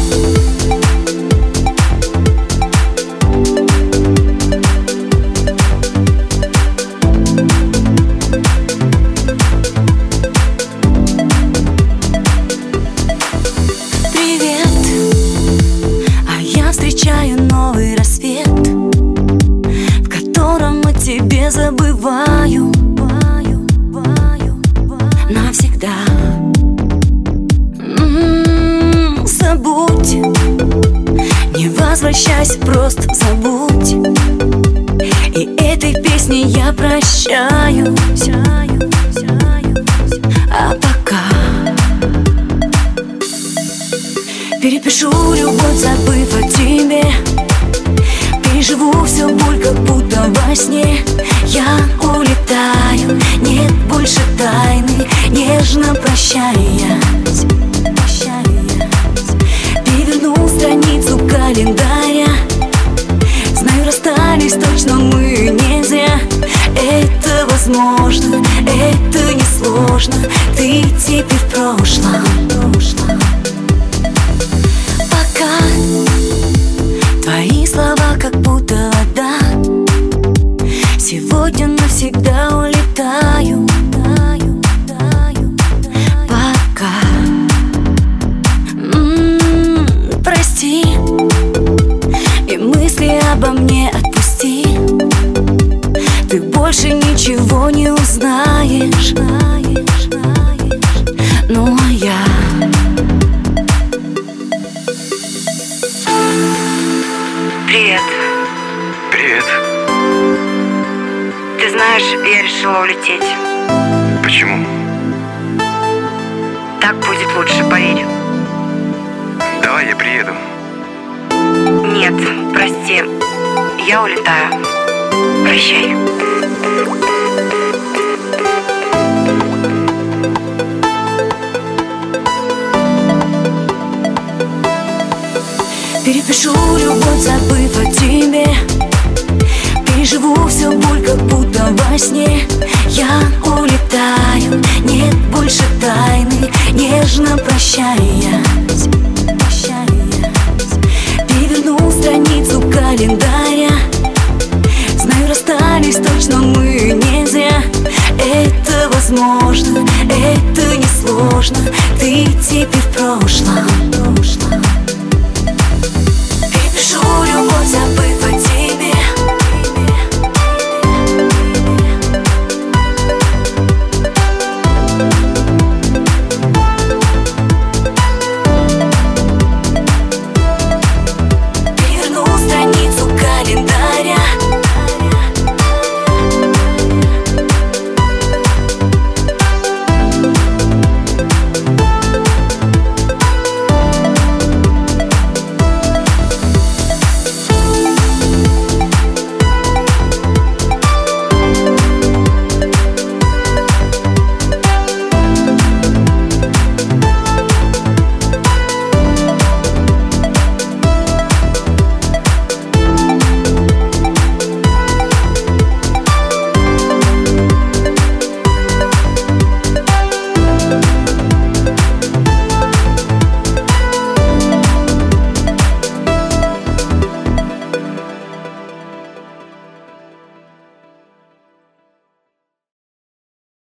Новый рассвет, в котором о тебе забываю навсегда. Забудь, не возвращайся, просто забудь. И этой песней я прощаюсь. А пока перепишу любовь, забыв о тебе. Переживу всю боль, как будто во сне. Я улетаю, нет больше тайны. Нежно прощаясь, переверну страницу календаря. Знаю, расстались точно мы не зря. Это возможно, это несложно. Ты теперь в прошлом. Пока твои слова как будто вода. Сегодня навсегда улетаю. Пока прости, и мысли обо мне отпусти. Ты больше ничего не узнаешь. Ну а я Привет. Привет. Ты знаешь, я решила улететь. Почему? Так будет лучше, поверь. Давай я приеду. Нет, прости. Я улетаю. Прощай. перепишу любовь, забыв о тебе. Переживу всю боль, как будто во сне. Я улетаю, нет больше тайны. Нежно прощаясь, переверну страницу календаря. Знаю, расстались точно мы не зря. Это возможно, это несложно. Ты теперь в прошлом.